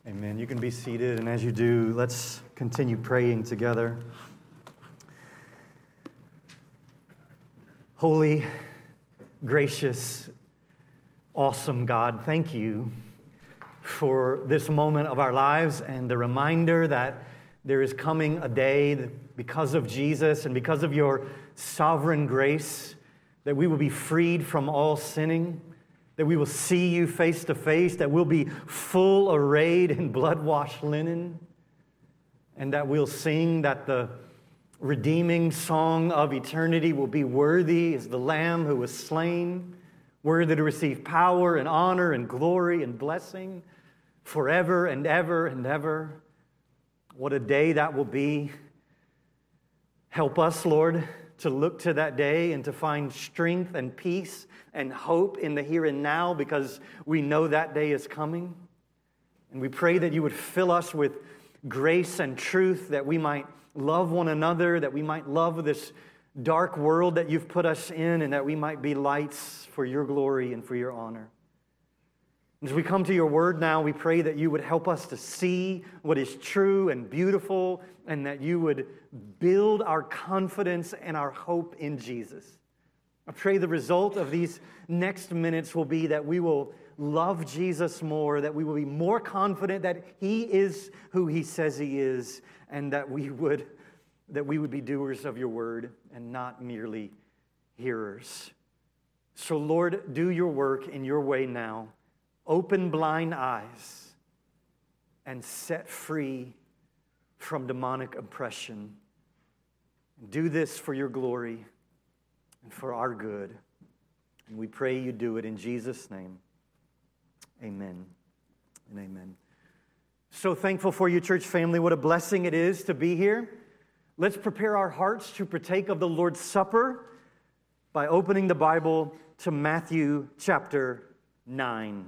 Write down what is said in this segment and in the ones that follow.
Amen. You can be seated, and as you do, let's continue praying together. Holy, gracious, awesome God, thank you for this moment of our lives and the reminder that there is coming a day that because of Jesus and because of your sovereign grace, that we will be freed from all sinning, that we will see you face to face, that we'll be full arrayed in blood-washed linen, and that we'll sing that the redeeming song of eternity will be worthy as the Lamb who was slain, worthy to receive power and honor and glory and blessing forever and ever and ever. What a day that will be. Help us, Lord, to look to that day and to find strength and peace and hope in the here and now, because we know that day is coming. And we pray that you would fill us with grace and truth, that we might love one another, that we might love this dark world that you've put us in, and that we might be lights for your glory and for your honor. As we come to your word now, we pray that you would help us to see what is true and beautiful, and that you would build our confidence and our hope in Jesus. I pray the result of these next minutes will be that we will love Jesus more, that we will be more confident that he is who he says he is, and that we would be doers of your word and not merely hearers. So Lord, do your work in your way now. Open blind eyes and set free from demonic oppression. Do this for your glory and for our good. And we pray you do it in Jesus' name. Amen and amen. So thankful for you, church family. What a blessing it is to be here. Let's prepare our hearts to partake of the Lord's Supper by opening the Bible to Matthew chapter 9.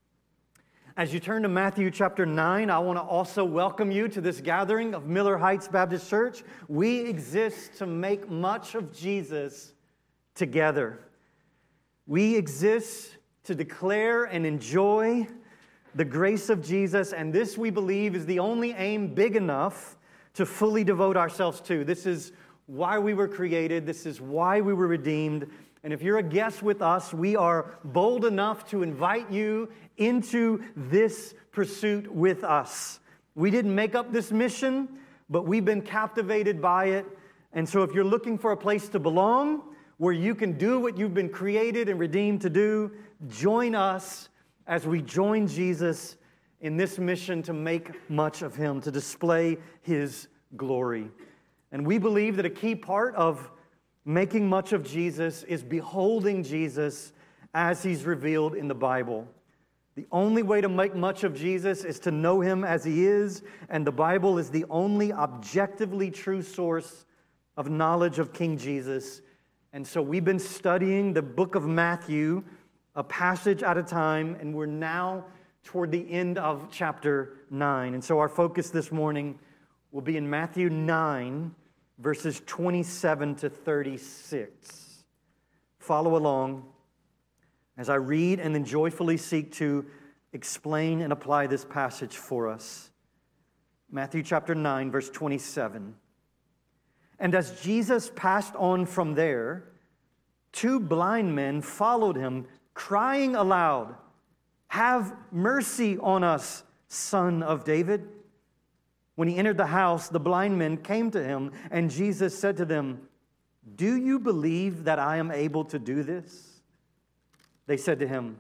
As you turn to Matthew chapter 9, I want to also welcome you to this gathering of Miller Heights Baptist Church. We exist to make much of Jesus together. We exist to declare and enjoy the grace of Jesus, and this, we believe, is the only aim big enough to fully devote ourselves to. This is why we were created. This is why we were redeemed. And if you're a guest with us, we are bold enough to invite you into this pursuit with us. We didn't make up this mission, but we've been captivated by it. And so if you're looking for a place to belong, where you can do what you've been created and redeemed to do, join us as we join Jesus in this mission to make much of him, to display his glory. And we believe that a key part of making much of Jesus is beholding Jesus as he's revealed in the Bible. The only way to make much of Jesus is to know him as he is, and the Bible is the only objectively true source of knowledge of King Jesus. And so we've been studying the book of Matthew, a passage at a time, and we're now toward the end of chapter 9. And so our focus this morning will be in Matthew 9, verses 27 to 36. Follow along as I read and then joyfully seek to explain and apply this passage for us. Matthew chapter 9, verse 27. And as Jesus passed on from there, two blind men followed him, crying aloud, "Have mercy on us, Son of David." When he entered the house, the blind men came to him, and Jesus said to them, "Do you believe that I am able to do this?" They said to him,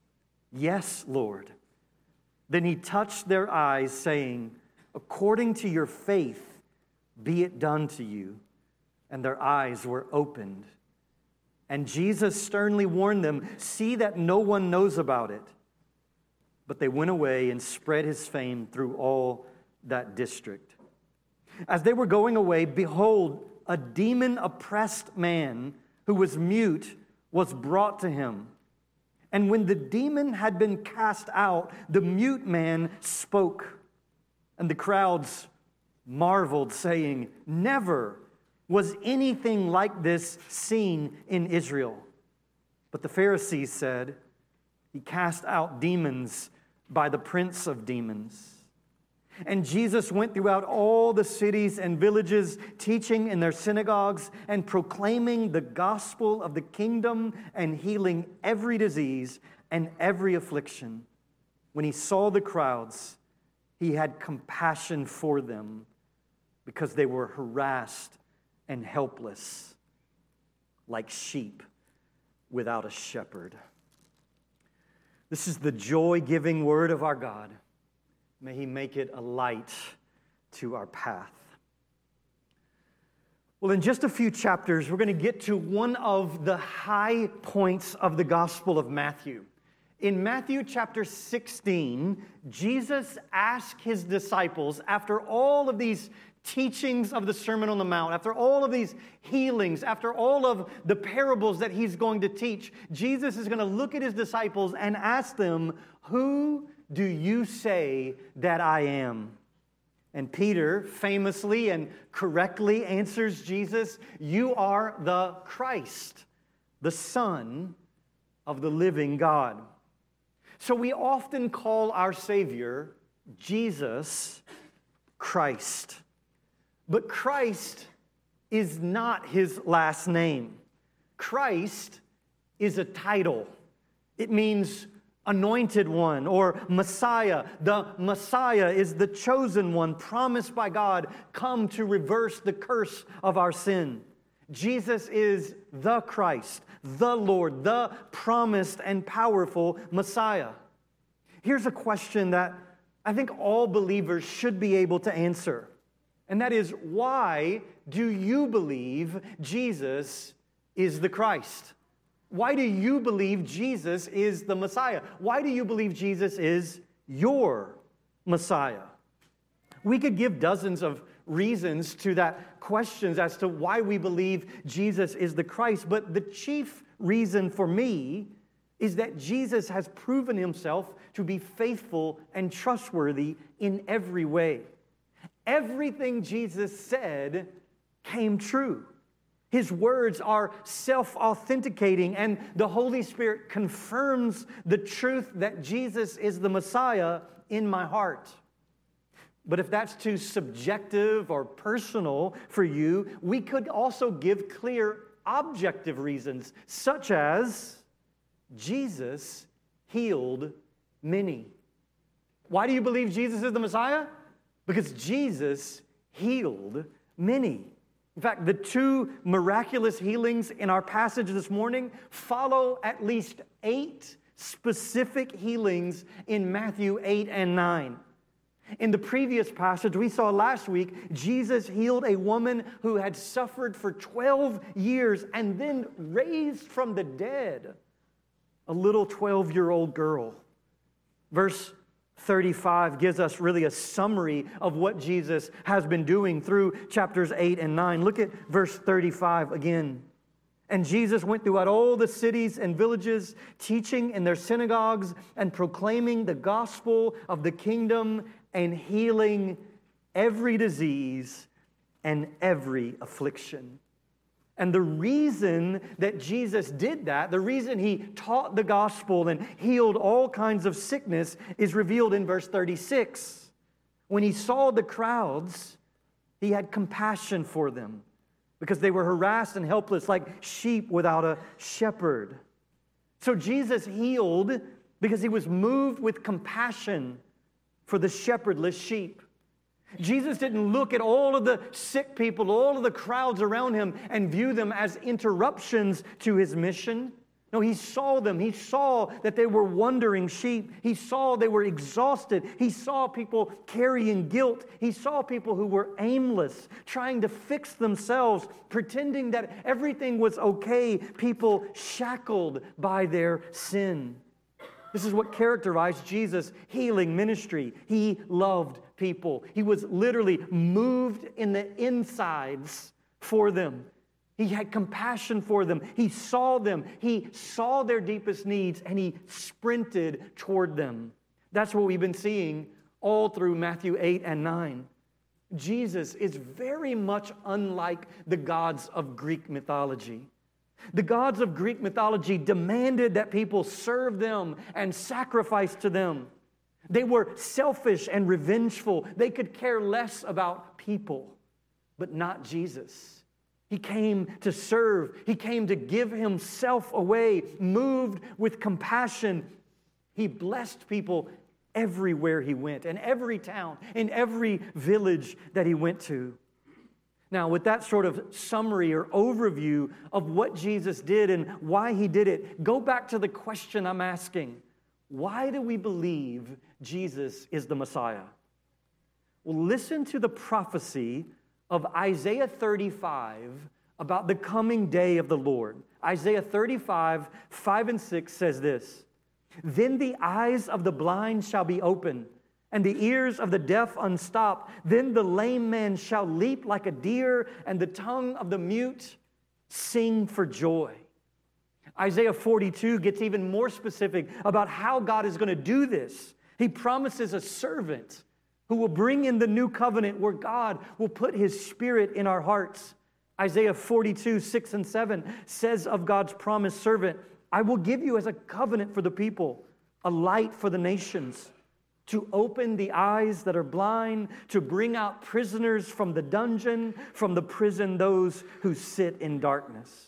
"Yes, Lord." Then he touched their eyes, saying, "According to your faith, be it done to you." And their eyes were opened. And Jesus sternly warned them, "See that no one knows about it." But they went away and spread his fame through all that district. As they were going away, behold, a demon-oppressed man who was mute was brought to him. And when the demon had been cast out, the mute man spoke. And the crowds marveled, saying, "Never was anything like this seen in Israel." But the Pharisees said, "He cast out demons by the prince of demons." And Jesus went throughout all the cities and villages, teaching in their synagogues and proclaiming the gospel of the kingdom and healing every disease and every affliction. When he saw the crowds, he had compassion for them because they were harassed and helpless, like sheep without a shepherd. This is the joy-giving word of our God. May he make it a light to our path. Well, in just a few chapters, we're going to get to one of the high points of the Gospel of Matthew. In Matthew chapter 16, Jesus asked his disciples, after all of these teachings of the Sermon on the Mount, after all of these healings, after all of the parables that he's going to teach, Jesus is going to look at his disciples and ask them, "Who do you say that I am?" And Peter famously and correctly answers Jesus, "You are the Christ, the Son of the living God." So we often call our Savior Jesus Christ. But Christ is not his last name. Christ is a title. It means anointed one or Messiah. The Messiah is the chosen one promised by God, come to reverse the curse of our sin. Jesus is the Christ, the Lord, the promised and powerful Messiah. Here's a question that I think all believers should be able to answer. And that is, why do you believe Jesus is the Christ? Why do you believe Jesus is the Messiah? Why do you believe Jesus is your Messiah? We could give dozens of reasons to that questions as to why we believe Jesus is the Christ, but the chief reason for me is that Jesus has proven himself to be faithful and trustworthy in every way. Everything Jesus said came true. His words are self-authenticating, and the Holy Spirit confirms the truth that Jesus is the Messiah in my heart. But if that's too subjective or personal for you, we could also give clear objective reasons, such as Jesus healed many. Why do you believe Jesus is the Messiah? Because Jesus healed many. In fact, the two miraculous healings in our passage this morning follow at least 8 specific healings in Matthew 8 and 9. In the previous passage we saw last week, Jesus healed a woman who had suffered for 12 years and then raised from the dead a little 12-year-old girl. Verse 35 gives us really a summary of what Jesus has been doing through chapters 8 and 9. Look at verse 35 again. And Jesus went throughout all the cities and villages, teaching in their synagogues and proclaiming the gospel of the kingdom and healing every disease and every affliction. And the reason that Jesus did that, the reason he taught the gospel and healed all kinds of sickness is revealed in verse 36. When he saw the crowds, he had compassion for them because they were harassed and helpless like sheep without a shepherd. So Jesus healed because he was moved with compassion for the shepherdless sheep. Jesus didn't look at all of the sick people, all of the crowds around him, and view them as interruptions to his mission. No, he saw them. He saw that they were wandering sheep. He saw they were exhausted. He saw people carrying guilt. He saw people who were aimless, trying to fix themselves, pretending that everything was okay, people shackled by their sin. This is what characterized Jesus' healing ministry. He loved people. He was literally moved in the insides for them. He had compassion for them. He saw them. He saw their deepest needs, and he sprinted toward them. That's what we've been seeing all through Matthew 8 and 9. Jesus is very much unlike the gods of Greek mythology. The gods of Greek mythology demanded that people serve them and sacrifice to them. They were selfish and revengeful. They could care less about people, but not Jesus. He came to serve. He came to give himself away, moved with compassion. He blessed people everywhere he went, in every town, in every village that he went to. Now, with that sort of summary or overview of what Jesus did and why he did it, go back to the question I'm asking. Why do we believe Jesus is the Messiah? Well, listen to the prophecy of Isaiah 35 about the coming day of the Lord. Isaiah 35, 5 and 6 says this, "Then the eyes of the blind shall be open, and the ears of the deaf unstopped. Then the lame man shall leap like a deer, and the tongue of the mute sing for joy." Isaiah 42 gets even more specific about how God is going to do this. He promises a servant who will bring in the new covenant where God will put his spirit in our hearts. Isaiah 42, 6 and 7 says of God's promised servant, "I will give you as a covenant for the people, a light for the nations, to open the eyes that are blind, to bring out prisoners from the dungeon, from the prison those who sit in darkness."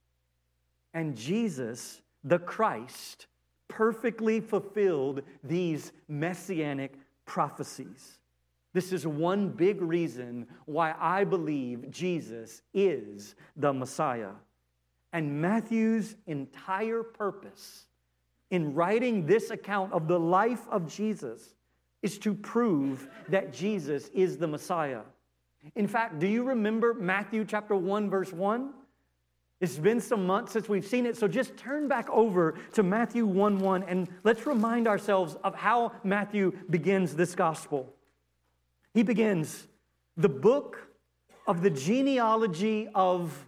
And Jesus, the Christ, perfectly fulfilled these messianic prophecies. This is one big reason why I believe Jesus is the Messiah. And Matthew's entire purpose in writing this account of the life of Jesus is to prove that Jesus is the Messiah. In fact, do you remember Matthew chapter 1, verse 1? It's been some months since we've seen it, so just turn back over to Matthew 1:1 and let's remind ourselves of how Matthew begins this gospel. He begins, "The book of the genealogy of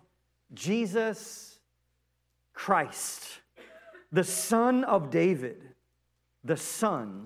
Jesus Christ, the son of David, the son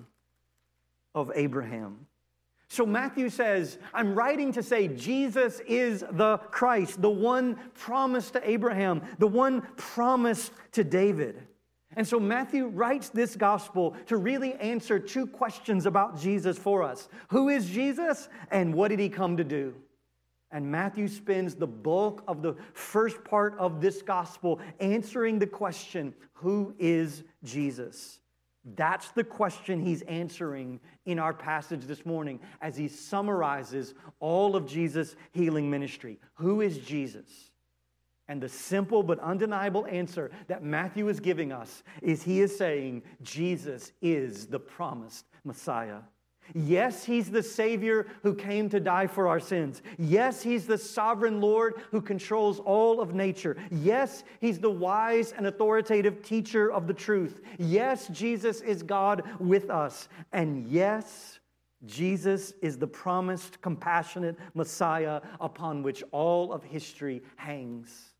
of Abraham." So Matthew says, I'm writing to say Jesus is the Christ, the one promised to Abraham, the one promised to David. And so Matthew writes this gospel to really answer two questions about Jesus for us. Who is Jesus and what did he come to do? And Matthew spends the bulk of the first part of this gospel answering the question, who is Jesus? That's the question he's answering in our passage this morning as he summarizes all of Jesus' healing ministry. Who is Jesus? And the simple but undeniable answer that Matthew is giving us is he is saying Jesus is the promised Messiah. Yes, he's the Savior who came to die for our sins. Yes, he's the sovereign Lord who controls all of nature. Yes, he's the wise and authoritative teacher of the truth. Yes, Jesus is God with us. And yes, Jesus is the promised, compassionate Messiah upon which all of history hangs.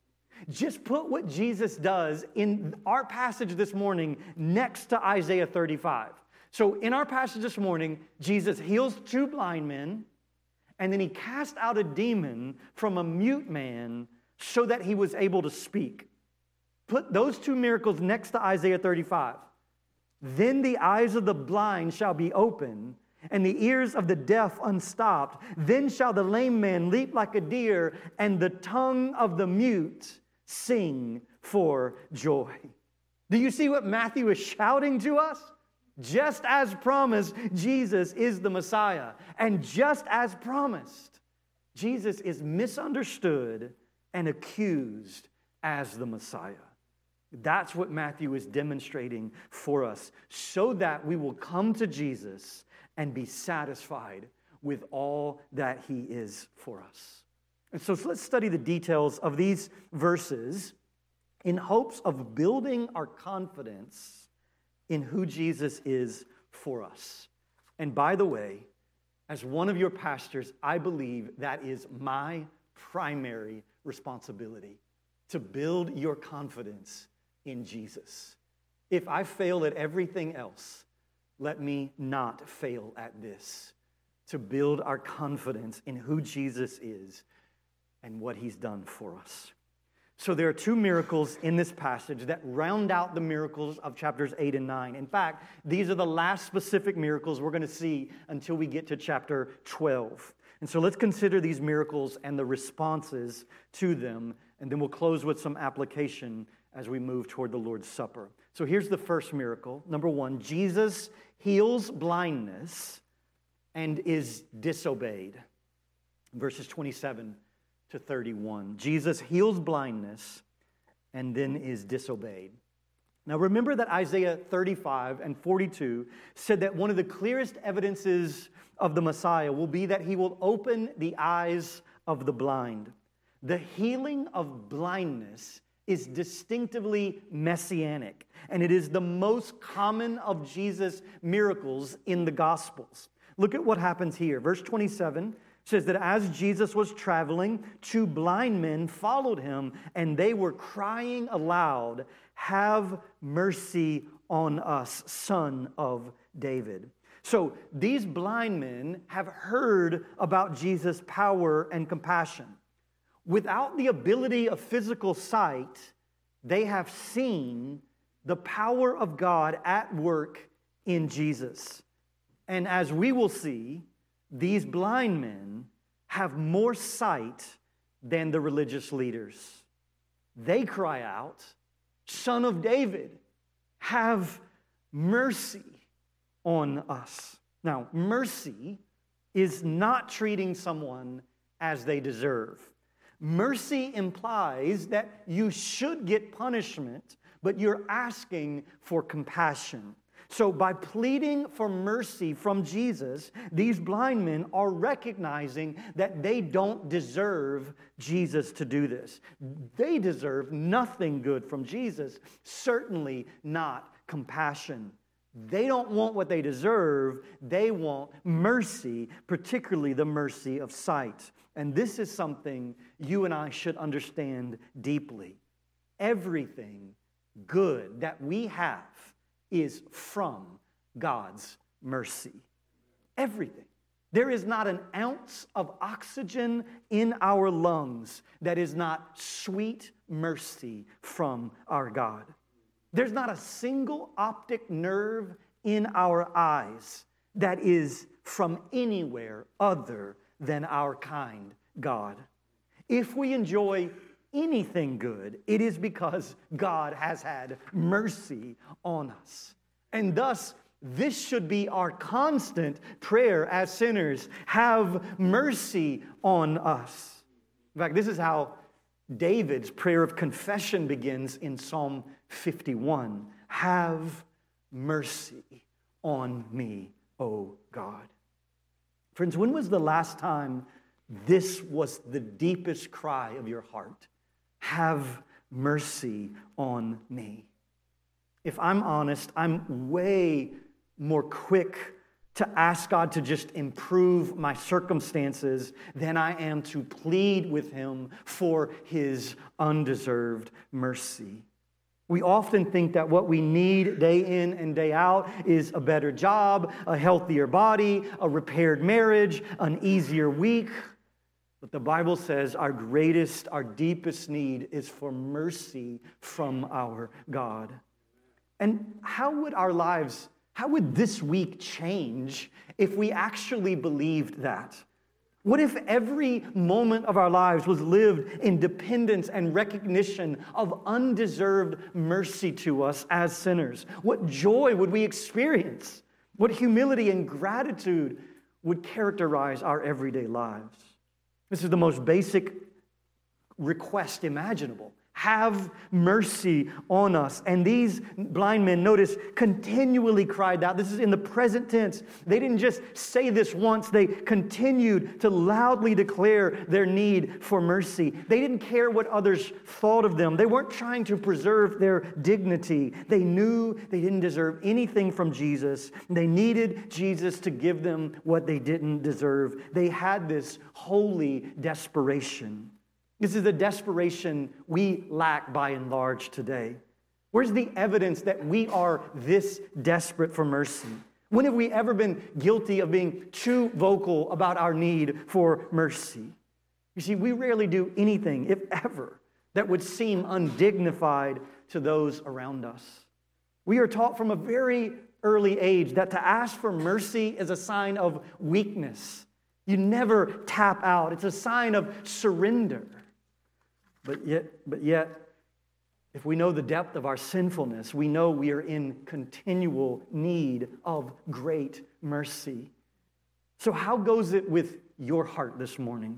Just put what Jesus does in our passage this morning next to Isaiah 35. So in our passage this morning, Jesus heals two blind men, and then he cast out a demon from a mute man so that he was able to speak. Put those two miracles next to Isaiah 35. Then the eyes of the blind shall be open, and the ears of the deaf unstopped. Then shall the lame man leap like a deer, and the tongue of the mute sing for joy. Do you see what Matthew is shouting to us? Just as promised, Jesus is the Messiah. And just as promised, Jesus is misunderstood and accused as the Messiah. That's what Matthew is demonstrating for us, so that we will come to Jesus and be satisfied with all that he is for us. And so let's study the details of these verses in hopes of building our confidence in who Jesus is for us. And by the way, as one of your pastors, I believe that is my primary responsibility, to build your confidence in Jesus. If I fail at everything else, let me not fail at this, to build our confidence in who Jesus is and what he's done for us. So there are two miracles in this passage that round out the miracles of chapters 8 and 9. In fact, these are the last specific miracles we're going to see until we get to chapter 12. And so let's consider these miracles and the responses to them, and then we'll close with some application as we move toward the Lord's Supper. So here's the first miracle. Number one, Jesus heals blindness and is disobeyed. Verses 27 to 31. Jesus heals blindness and then is disobeyed. Now remember that Isaiah 35 and 42 said that one of the clearest evidences of the Messiah will be that he will open the eyes of the blind. The healing of blindness is distinctively messianic, and it is the most common of Jesus' miracles in the Gospels. Look at what happens here. Verse 27 says that as Jesus was traveling, two blind men followed him, and they were crying aloud, "Have mercy on us, Son of David." So these blind men have heard about Jesus' power and compassion. Without the ability of physical sight, they have seen the power of God at work in Jesus. And as we will see, these blind men have more sight than the religious leaders. They cry out, "Son of David, have mercy on us." Now, mercy is not treating someone as they deserve. Mercy implies that you should get punishment, but you're asking for compassion. So by pleading for mercy from Jesus, these blind men are recognizing that they don't deserve Jesus to do this. They deserve nothing good from Jesus, certainly not compassion. They don't want what they deserve. They want mercy, particularly the mercy of sight. And this is something you and I should understand deeply. Everything good that we have is from God's mercy. Everything. There is not an ounce of oxygen in our lungs that is not sweet mercy from our God. There's not a single optic nerve in our eyes that is from anywhere other than our kind God. If we enjoy anything good, it is because God has had mercy on us. And thus, this should be our constant prayer as sinners. Have mercy on us. In fact, this is how David's prayer of confession begins in Psalm 51. Have mercy on me, O God. Friends, when was the last time this was the deepest cry of your heart? Have mercy on me. If I'm honest, I'm way more quick to ask God to just improve my circumstances than I am to plead with Him for His undeserved mercy. We often think that what we need day in and day out is a better job, a healthier body, a repaired marriage, an easier week. But the Bible says our greatest, our deepest need is for mercy from our God. And how would this week change if we actually believed that? What if every moment of our lives was lived in dependence and recognition of undeserved mercy to us as sinners? What joy would we experience? What humility and gratitude would characterize our everyday lives? This is the most basic request imaginable. Have mercy on us. And these blind men, notice, continually cried out. This is in the present tense. They didn't just say this once. They continued to loudly declare their need for mercy. They didn't care what others thought of them. They weren't trying to preserve their dignity. They knew they didn't deserve anything from Jesus. They needed Jesus to give them what they didn't deserve. They had this holy desperation. This is the desperation we lack by and large today. Where's the evidence that we are this desperate for mercy? When have we ever been guilty of being too vocal about our need for mercy? You see, we rarely do anything, if ever, that would seem undignified to those around us. We are taught from a very early age that to ask for mercy is a sign of weakness. You never tap out. It's a sign of surrender. But yet, if we know the depth of our sinfulness, we know we are in continual need of great mercy. So how goes it with your heart this morning?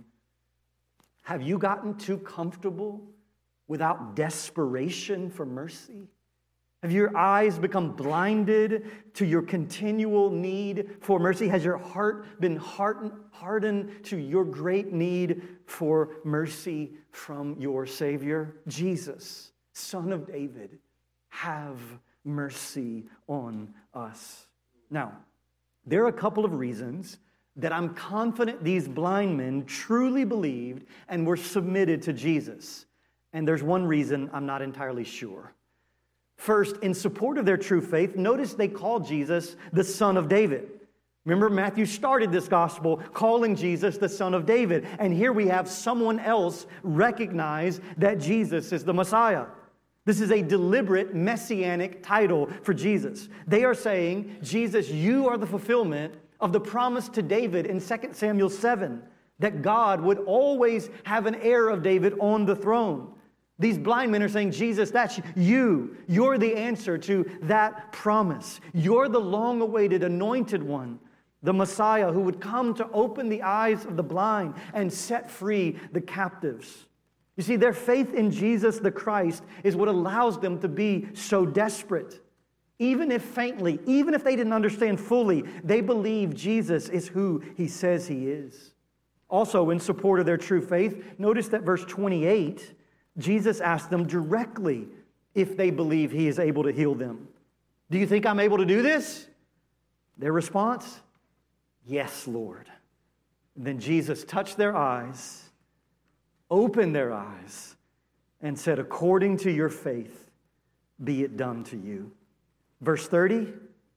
Have you gotten too comfortable without desperation for mercy? Have your eyes become blinded to your continual need for mercy? Has your heart been hardened to your great need for mercy from your Savior? Jesus, Son of David, have mercy on us. Now, there are a couple of reasons that I'm confident these blind men truly believed and were submitted to Jesus. And there's one reason I'm not entirely sure. First, in support of their true faith, notice they call Jesus the Son of David. Remember, Matthew started this gospel calling Jesus the Son of David. And here we have someone else recognize that Jesus is the Messiah. This is a deliberate messianic title for Jesus. They are saying, Jesus, you are the fulfillment of the promise to David in 2 Samuel 7, that God would always have an heir of David on the throne. These blind men are saying, Jesus, that's you. You're the answer to that promise. You're the long-awaited anointed one, the Messiah who would come to open the eyes of the blind and set free the captives. You see, their faith in Jesus the Christ is what allows them to be so desperate. Even if faintly, even if they didn't understand fully, they believe Jesus is who he says he is. Also, in support of their true faith, notice that verse 28, Jesus asked them directly if they believe he is able to heal them. Do you think I'm able to do this? Their response, yes, Lord. And then Jesus touched their eyes, opened their eyes, and said, according to your faith, be it done to you. Verse 30,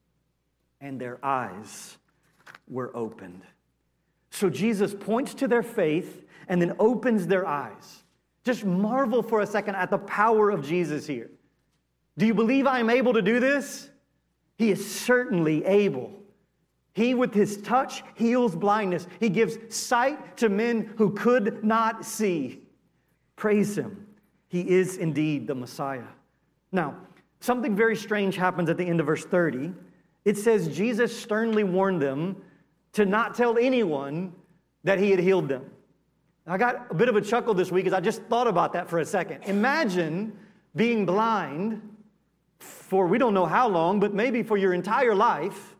and their eyes were opened. So Jesus points to their faith and then opens their eyes. Just marvel for a second at the power of Jesus here. Do you believe I am able to do this? He is certainly able. He, with his touch, heals blindness. He gives sight to men who could not see. Praise him. He is indeed the Messiah. Now, something very strange happens at the end of verse 30. It says Jesus sternly warned them to not tell anyone that he had healed them. I got a bit of a chuckle this week as I just thought about that for a second. Imagine being blind for we don't know how long, but maybe for your entire life,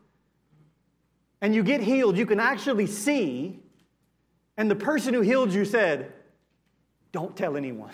and you get healed, you can actually see, and the person who healed you said, don't tell anyone.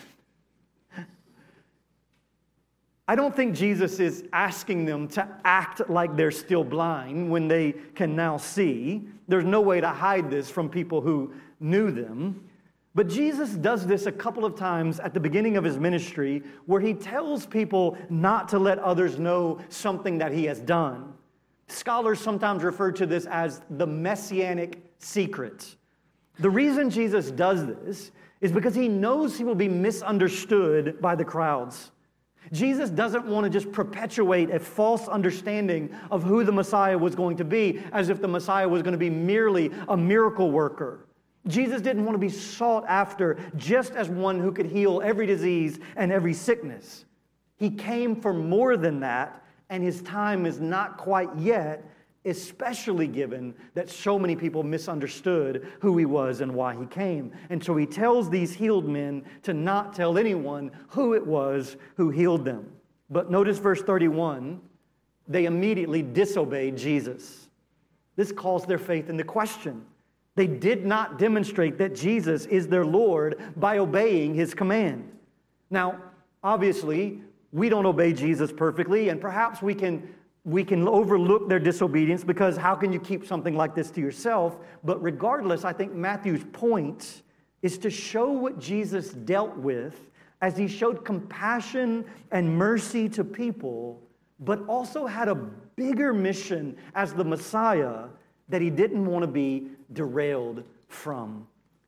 I don't think Jesus is asking them to act like they're still blind when they can now see. There's no way to hide this from people who knew them. But Jesus does this a couple of times at the beginning of his ministry where he tells people not to let others know something that he has done. Scholars sometimes refer to this as the messianic secret. The reason Jesus does this is because he knows he will be misunderstood by the crowds. Jesus doesn't want to just perpetuate a false understanding of who the Messiah was going to be, as if the Messiah was going to be merely a miracle worker. Jesus didn't want to be sought after just as one who could heal every disease and every sickness. He came for more than that, and his time is not quite yet, especially given that so many people misunderstood who he was and why he came. And so he tells these healed men to not tell anyone who it was who healed them. But notice verse 31, they immediately disobeyed Jesus. This calls their faith into question. They did not demonstrate that Jesus is their Lord by obeying his command. Now, obviously, we don't obey Jesus perfectly, and perhaps we can overlook their disobedience because how can you keep something like this to yourself? But regardless, I think Matthew's point is to show what Jesus dealt with as he showed compassion and mercy to people, but also had a bigger mission as the Messiah that he didn't want to be derailed from.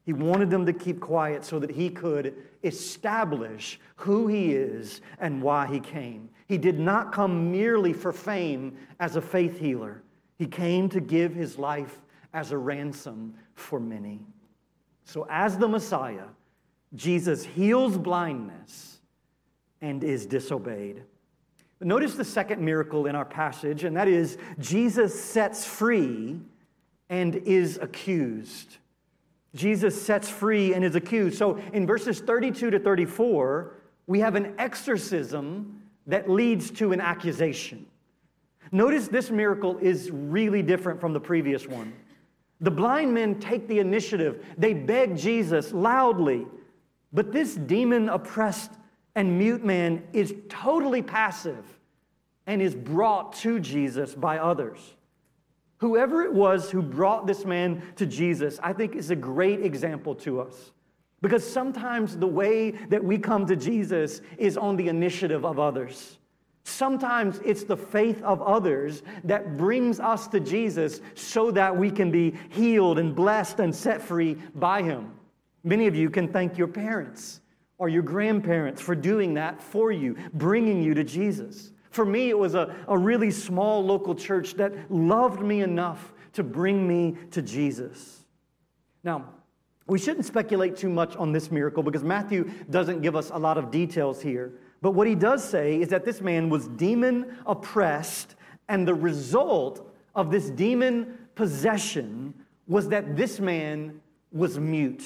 He wanted them to keep quiet so that he could establish who he is and why he came. He did not come merely for fame as a faith healer. He came to give his life as a ransom for many. So as the Messiah, Jesus heals blindness and is disobeyed. But notice the second miracle in our passage, and that is Jesus sets free and is accused. Jesus sets free and is accused. So in verses 32 to 34, we have an exorcism that leads to an accusation. Notice this miracle is really different from the previous one. The blind men take the initiative. They beg Jesus loudly. But this demon-oppressed and mute man is totally passive and is brought to Jesus by others. Whoever it was who brought this man to Jesus, I think is a great example to us. Because sometimes the way that we come to Jesus is on the initiative of others. Sometimes it's the faith of others that brings us to Jesus so that we can be healed and blessed and set free by him. Many of you can thank your parents or your grandparents for doing that for you, bringing you to Jesus. For me, it was a really small local church that loved me enough to bring me to Jesus. Now, we shouldn't speculate too much on this miracle because Matthew doesn't give us a lot of details here. But what he does say is that this man was demon-oppressed, and the result of this demon possession was that this man was mute.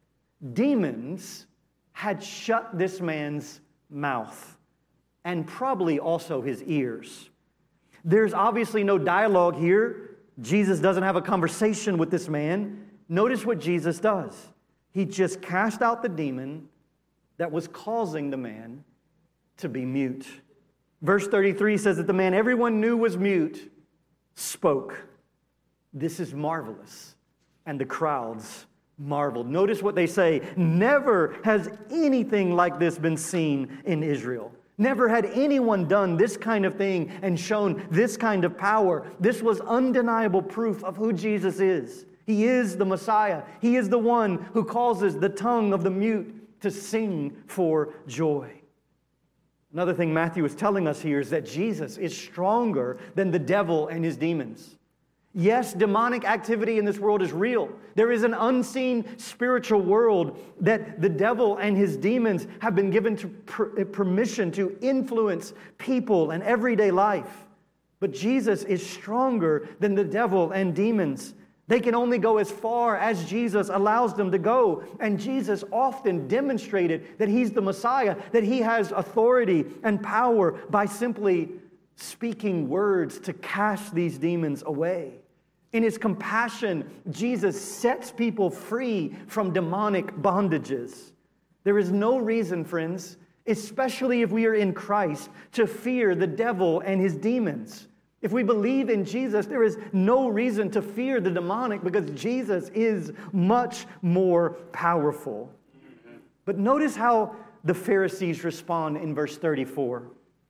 Demons had shut this man's mouth, and probably also his ears. There's obviously no dialogue here. Jesus doesn't have a conversation with this man. Notice what Jesus does. He just cast out the demon that was causing the man to be mute. Verse 33 says that the man everyone knew was mute spoke. This is marvelous. And the crowds marveled. Notice what they say. Never has anything like this been seen in Israel. Never had anyone done this kind of thing and shown this kind of power. This was undeniable proof of who Jesus is. He is the Messiah. He is the one who causes the tongue of the mute to sing for joy. Another thing Matthew is telling us here is that Jesus is stronger than the devil and his demons. Yes, demonic activity in this world is real. There is an unseen spiritual world that the devil and his demons have been given to permission to influence people and everyday life. But Jesus is stronger than the devil and demons. They can only go as far as Jesus allows them to go. And Jesus often demonstrated that he's the Messiah, that he has authority and power by simply speaking words to cast these demons away. In his compassion, Jesus sets people free from demonic bondages. There is no reason, friends, especially if we are in Christ, to fear the devil and his demons. If we believe in Jesus, there is no reason to fear the demonic because Jesus is much more powerful. But notice how the Pharisees respond in verse 34.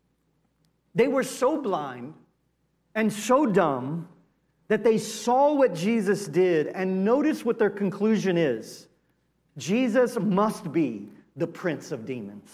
They were so blind and so dumb that they saw what Jesus did, and notice what their conclusion is. Jesus must be the prince of demons.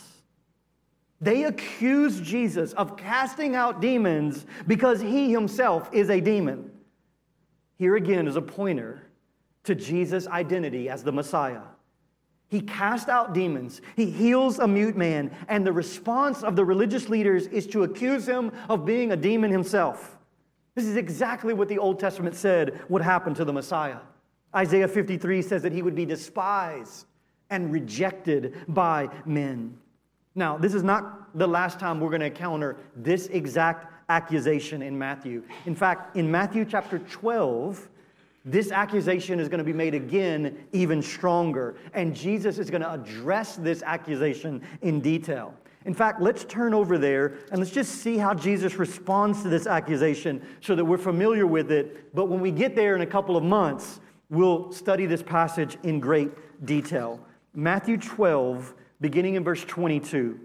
They accuse Jesus of casting out demons because he himself is a demon. Here again is a pointer to Jesus' identity as the Messiah. He cast out demons. He heals a mute man. And the response of the religious leaders is to accuse him of being a demon himself. This is exactly what the Old Testament said would happen to the Messiah. Isaiah 53 says that he would be despised and rejected by men. Now, this is not the last time we're going to encounter this exact accusation in Matthew. In fact, in Matthew chapter 12, this accusation is going to be made again even stronger. And Jesus is going to address this accusation in detail. In fact, let's turn over there and let's just see how Jesus responds to this accusation so that we're familiar with it. But when we get there in a couple of months, we'll study this passage in great detail. Matthew 12, beginning in verse 22.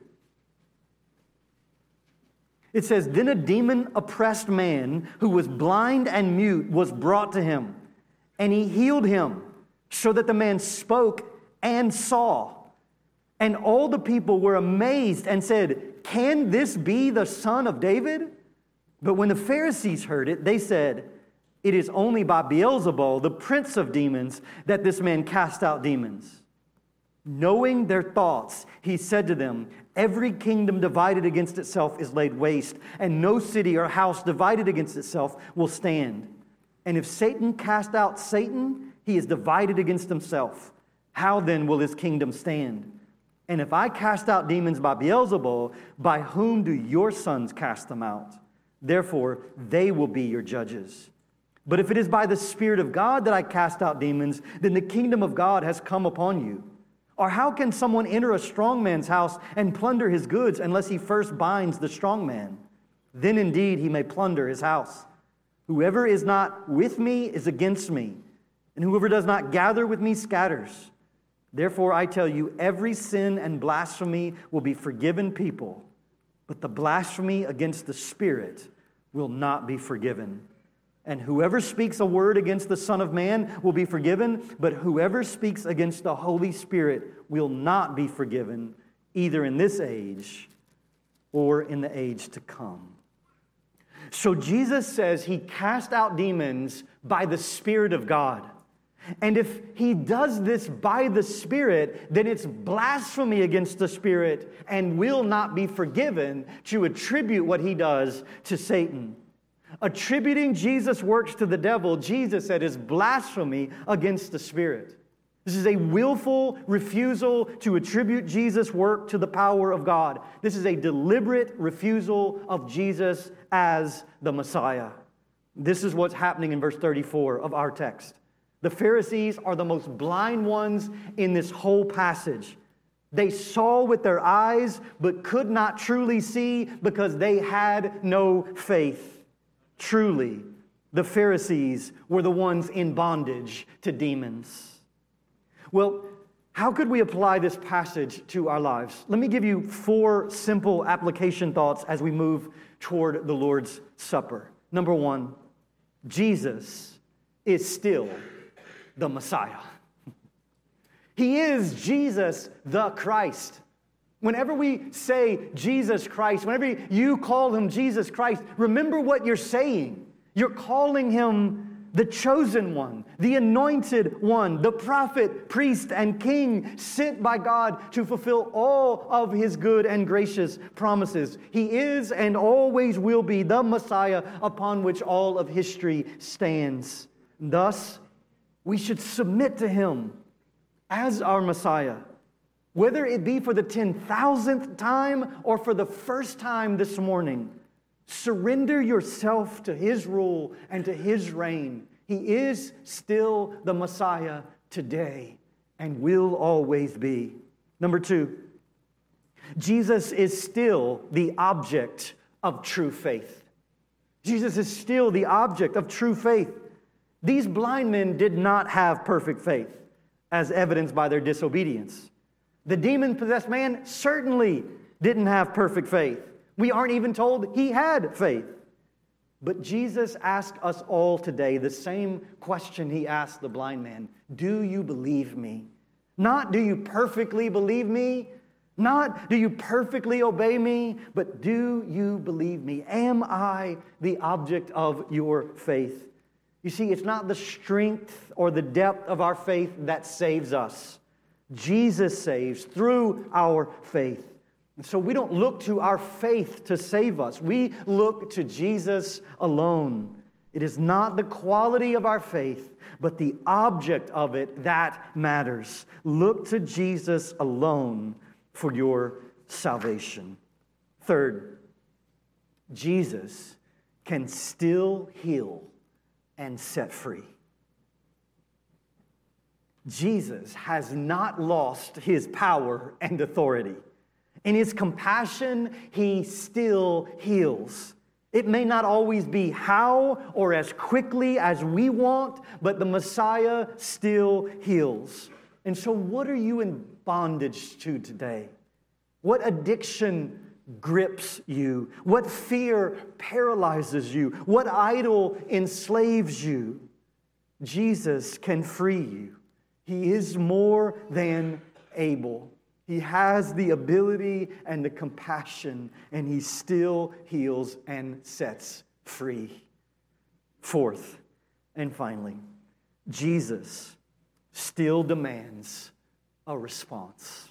It says, "Then a demon-oppressed man who was blind and mute was brought to him, and he healed him, so that the man spoke and saw. And all the people were amazed and said, "Can this be the son of David?" But when the Pharisees heard it, they said, "It is only by Beelzebul, the prince of demons, that this man cast out demons." Knowing their thoughts, he said to them, "Every kingdom divided against itself is laid waste, and no city or house divided against itself will stand. And if Satan cast out Satan, he is divided against himself. How then will his kingdom stand? And if I cast out demons by Beelzebul, by whom do your sons cast them out? Therefore, they will be your judges. But if it is by the Spirit of God that I cast out demons, then the kingdom of God has come upon you. Or how can someone enter a strong man's house and plunder his goods unless he first binds the strong man? Then indeed he may plunder his house. Whoever is not with me is against me, and whoever does not gather with me scatters. Therefore I tell you, every sin and blasphemy will be forgiven people, but the blasphemy against the Spirit will not be forgiven. And whoever speaks a word against the Son of Man will be forgiven, but whoever speaks against the Holy Spirit will not be forgiven, either in this age or in the age to come. So Jesus says he cast out demons by the Spirit of God. And if he does this by the Spirit, then it's blasphemy against the Spirit and will not be forgiven to attribute what he does to Satan. Attributing Jesus' works to the devil, Jesus said, is blasphemy against the Spirit. This is a willful refusal to attribute Jesus' work to the power of God. This is a deliberate refusal of Jesus as the Messiah. This is what's happening in verse 34 of our text. The Pharisees are the most blind ones in this whole passage. They saw with their eyes, but could not truly see because they had no faith. Truly, the Pharisees were the ones in bondage to demons. Well, how could we apply this passage to our lives? Let me give you 4 simple application thoughts as we move toward the Lord's Supper. Number 1, Jesus is still the Messiah. He is Jesus the Christ. Whenever we say Jesus Christ, whenever you call him Jesus Christ, remember what you're saying. You're calling him the chosen one, the anointed one, the prophet, priest, and king sent by God to fulfill all of his good and gracious promises. He is and always will be the Messiah upon which all of history stands. Thus, we should submit to him as our Messiah. Whether it be for the 10,000th time or for the first time this morning, surrender yourself to his rule and to his reign. He is still the Messiah today and will always be. Number 2, Jesus is still the object of true faith. Jesus is still the object of true faith. These blind men did not have perfect faith, as evidenced by their disobedience. The demon-possessed man certainly didn't have perfect faith. We aren't even told he had faith. But Jesus asked us all today the same question he asked the blind man. Do you believe me? Not do you perfectly believe me? Not do you perfectly obey me? But do you believe me? Am I the object of your faith? You see, it's not the strength or the depth of our faith that saves us. Jesus saves through our faith. And so we don't look to our faith to save us. We look to Jesus alone. It is not the quality of our faith, but the object of it that matters. Look to Jesus alone for your salvation. Third, Jesus can still heal and set free. Jesus has not lost his power and authority. In his compassion, he still heals. It may not always be how or as quickly as we want, but the Messiah still heals. And so what are you in bondage to today? What addiction grips you? What fear paralyzes you? What idol enslaves you? Jesus can free you. He is more than able. He has the ability and the compassion, and He still heals and sets free. Fourth, and finally, Jesus still demands a response.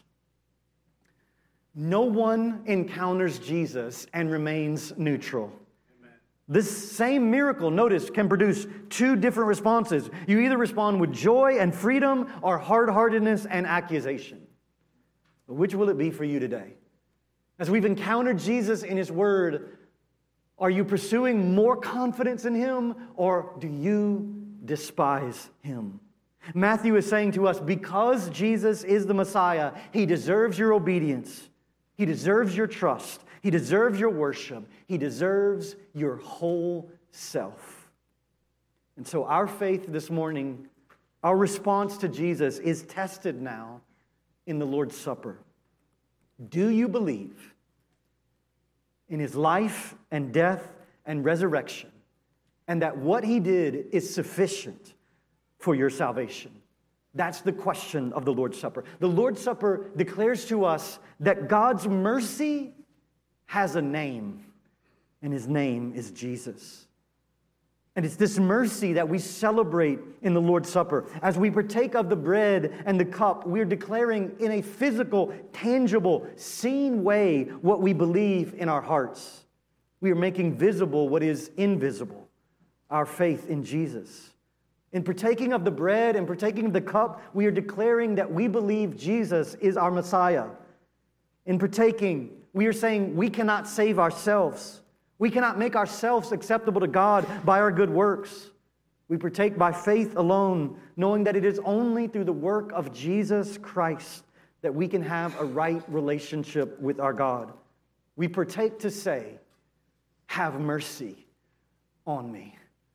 No one encounters Jesus and remains neutral. Amen. This same miracle, notice, can produce two different responses. You either respond with joy and freedom or hard-heartedness and accusation. Which will it be for you today? As we've encountered Jesus in His Word, are you pursuing more confidence in Him, or do you despise Him? Matthew is saying to us, because Jesus is the Messiah, He deserves your obedience. He deserves your trust. He deserves your worship. He deserves your whole self. And so our faith this morning, our response to Jesus is tested now in the Lord's Supper. Do you believe in His life and death and resurrection, and that what He did is sufficient for your salvation? That's the question of the Lord's Supper. The Lord's Supper declares to us that God's mercy has a name, and His name is Jesus. And it's this mercy that we celebrate in the Lord's Supper. As we partake of the bread and the cup, we're declaring in a physical, tangible, seen way what we believe in our hearts. We are making visible what is invisible, our faith in Jesus. In partaking of the bread and partaking of the cup, we are declaring that we believe Jesus is our Messiah. In partaking, we are saying we cannot save ourselves. We cannot make ourselves acceptable to God by our good works. We partake by faith alone, knowing that it is only through the work of Jesus Christ that we can have a right relationship with our God. We partake to say, have mercy on me.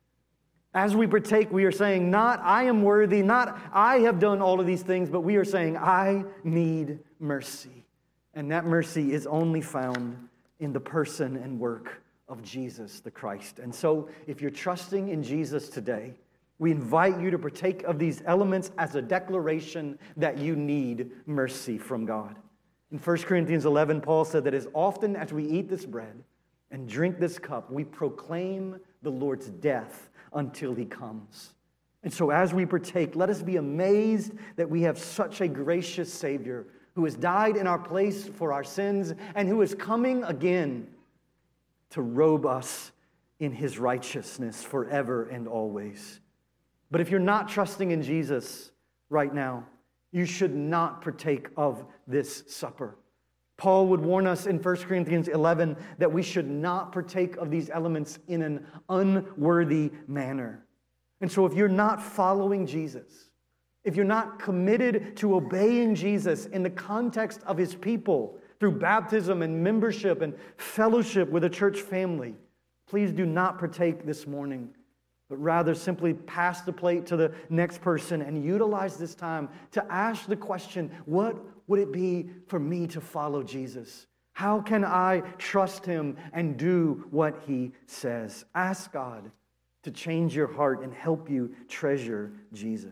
As we partake, we are saying, not I am worthy, not I have done all of these things, but we are saying, I need mercy. And that mercy is only found in the person and work of Jesus the Christ. And so, if you're trusting in Jesus today, we invite you to partake of these elements as a declaration that you need mercy from God. In 1 Corinthians 11, Paul said that as often as we eat this bread and drink this cup, we proclaim the Lord's death until He comes. And so as we partake, let us be amazed that we have such a gracious Savior who has died in our place for our sins and who is coming again to robe us in His righteousness forever and always. But if you're not trusting in Jesus right now, you should not partake of this supper. Paul would warn us in 1 Corinthians 11 that we should not partake of these elements in an unworthy manner. And so if you're not following Jesus, if you're not committed to obeying Jesus in the context of His people through baptism and membership and fellowship with a church family, please do not partake this morning, but rather simply pass the plate to the next person and utilize this time to ask the question, what would it be for me to follow Jesus? How can I trust Him and do what He says? Ask God to change your heart and help you treasure Jesus.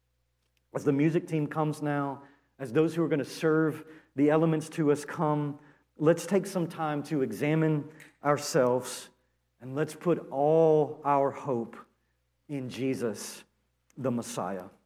As the music team comes now, as those who are going to serve the elements to us come, let's take some time to examine ourselves and let's put all our hope in Jesus, the Messiah.